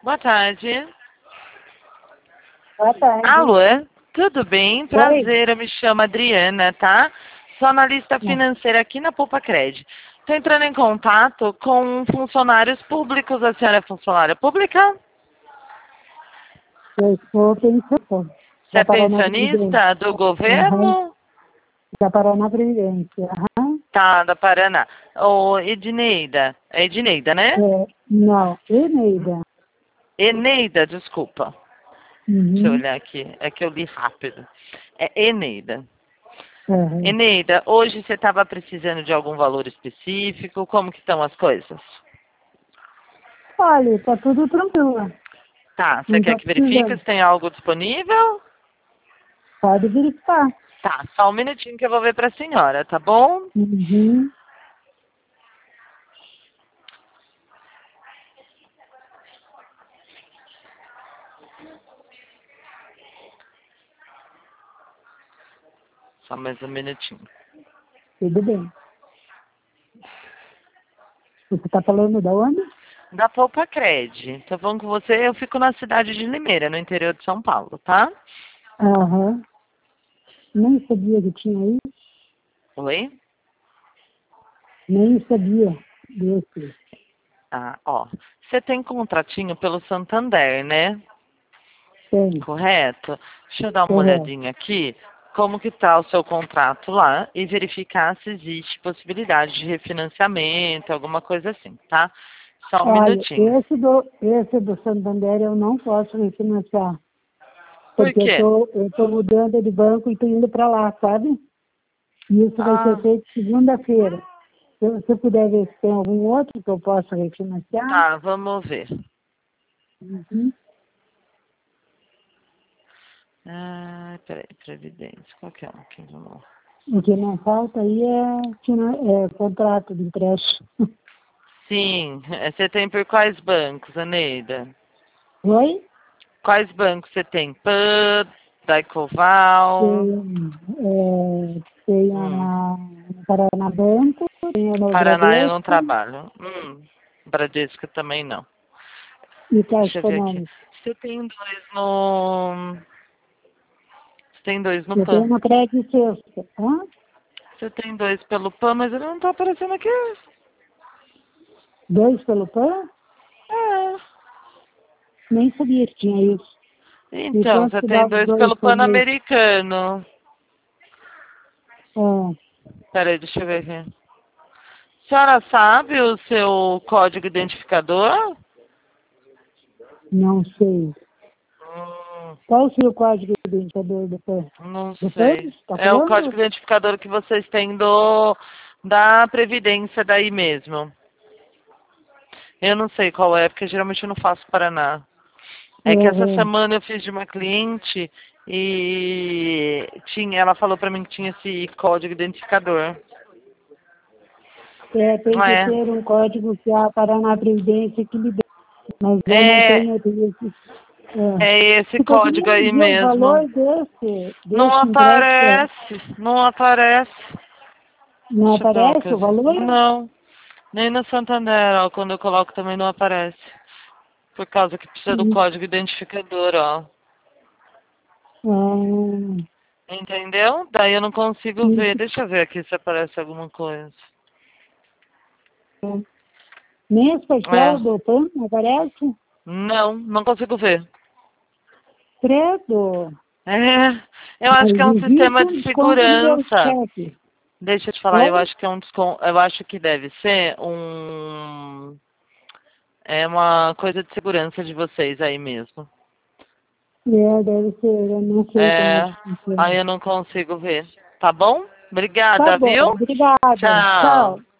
Boa tarde. Boa tarde. Alô, tudo bem? Oi. Prazer, eu me chamo Adriana, tá? Sou analista financeira aqui na Poupa Cred. Estou entrando em contato com funcionários públicos. A senhora é funcionária pública? Eu sou pensionista. Você é pensionista do governo? Da Paraná Previdência. Aham. Tá, da Paraná. Ô, Edneida. É Edneida, né? Não, Eneida. Eneida, desculpa. Deixa eu Uhum. olhar aqui. É que eu li rápido. É Eneida. Uhum. Eneida, hoje você estava precisando de algum valor específico? Como que estão as coisas? Olha, tá tudo tranquilo. Tá, você Não quer tô que verifique precisando. se tem algo disponível? Pode verificar. Tá, só um minutinho que eu vou ver para a senhora, tá bom? Uhum. Só mais um minutinho. Tudo bem. Você tá falando da onde? Da Poupa Cred. Tô falando com você, eu fico na cidade de Limeira, no interior de São Paulo, tá? Aham. Nem sabia que tinha isso. Oi? Nem sabia desse. Ah, ó. Você tem contratinho pelo Santander, né? Tem. Correto? Deixa eu dar uma Correto. olhadinha aqui. Como que tá o seu contrato lá e verificar se existe possibilidade de refinanciamento, alguma coisa assim, tá? Só um Olha, minutinho. esse do Santander eu não posso refinanciar. Por Porque quê? eu tô mudando de banco e tô indo para lá, sabe? E isso vai ser Ah, feito segunda-feira. Se você puder ver se tem algum outro que eu possa refinanciar. tá, vamos ver. Uhum. Ah, peraí, Previdência, qual que é um aqui? Vamos lá. O que não falta aí é contrato de empréstimo. Sim, você tem por quais bancos, Aneida? Oi? Quais bancos você tem? PAN, Daicoval, Tem hum, no Paraná Banco, tem no Paraná eu não Bradesco trabalho. Bradesco também não. e Caixa Deixa eu ver aqui. Econômica. Você tem dois no. Você tem dois no Eu tenho PAN. no Crédito Sexta. Hã? Você tem dois pelo PAN, mas ele não tá aparecendo aqui. 2 pelo PAN? É. Nem sabia que tinha isso. E Então, quanto você que tem dá os dois dois pelo por mês? Pan-Americano. Ah, Peraí, deixa eu ver aqui. A senhora sabe o seu código identificador? não sei. Qual o seu código identificador do PAN? Não Do PAN? sei. Está É o falando? código identificador que vocês têm da Previdência daí mesmo. Eu não sei qual é, porque geralmente eu não faço Paraná. É que essa Uhum. semana eu fiz de uma cliente e ela falou pra mim que tinha esse código identificador. Tem que É, ter um código que a Paraná Previdência que libera. Mas eu não é, tenho esse. É. é esse Você código poderia me aí dizer o mesmo. valor desse, Não desse empréstimo? aparece, não aparece. Não Deixa eu ver uma aparece o coisa. valor? Não, nem no Santander, ó, quando eu coloco também não aparece. Por causa que precisa do Hum. código identificador, ó. Ah, Entendeu? Daí eu não consigo sim. ver. Deixa eu ver aqui se aparece alguma coisa. Nem esse É. parcela do PAN não aparece? Não, não consigo ver. Credo. É, eu acho Mas que é um existe sistema um de desconto no meu segurança. cheque. Deixa eu te falar, eu Oi? acho que eu acho que deve ser é uma coisa de segurança de vocês aí mesmo. Deve ser, eu não sei como é É, que funciona. aí eu não consigo ver. Tá bom? Tá Obrigada, bom, viu? obrigada. Tchau. Tchau.